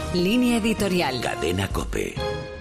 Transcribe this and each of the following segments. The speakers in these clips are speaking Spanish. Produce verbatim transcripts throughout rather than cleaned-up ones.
Línea editorial. Cadena COPE.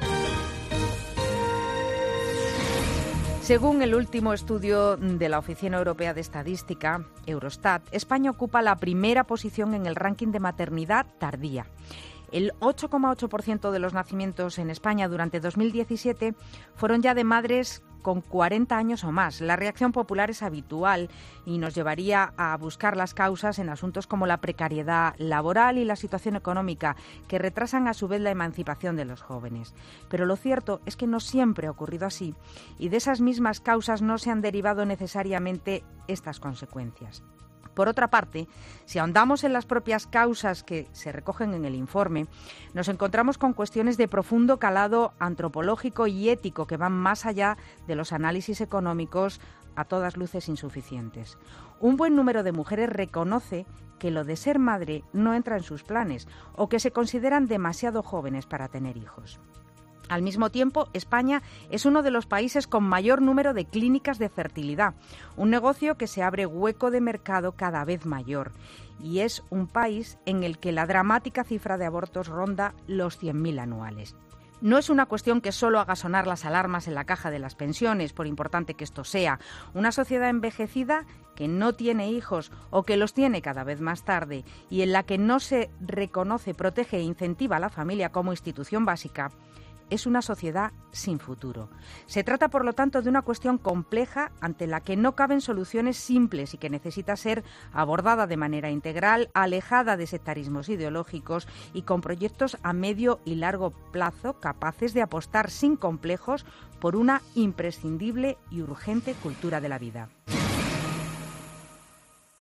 Según el último estudio de la Oficina Europea de Estadística, Eurostat, España ocupa la primera posición en el ranking de maternidad tardía. El ocho coma ocho por ciento de los nacimientos en España durante dos mil diecisiete fueron ya de madres con cuarenta años o más. La reacción popular es habitual y nos llevaría a buscar las causas en asuntos como la precariedad laboral y la situación económica, que retrasan a su vez la emancipación de los jóvenes. Pero lo cierto es que no siempre ha ocurrido así y de esas mismas causas no se han derivado necesariamente estas consecuencias. Por otra parte, si ahondamos en las propias causas que se recogen en el informe, nos encontramos con cuestiones de profundo calado antropológico y ético que van más allá de los análisis económicos a todas luces insuficientes. Un buen número de mujeres reconoce que lo de ser madre no entra en sus planes o que se consideran demasiado jóvenes para tener hijos. Al mismo tiempo, España es uno de los países con mayor número de clínicas de fertilidad, un negocio que se abre hueco de mercado cada vez mayor. Y es un país en el que la dramática cifra de abortos ronda los cien mil anuales. No es una cuestión que solo haga sonar las alarmas en la caja de las pensiones, por importante que esto sea. Una sociedad envejecida que no tiene hijos o que los tiene cada vez más tarde y en la que no se reconoce, protege e incentiva a la familia como institución básica, es una sociedad sin futuro. Se trata, por lo tanto, de una cuestión compleja ante la que no caben soluciones simples y que necesita ser abordada de manera integral, alejada de sectarismos ideológicos y con proyectos a medio y largo plazo capaces de apostar sin complejos por una imprescindible y urgente cultura de la vida.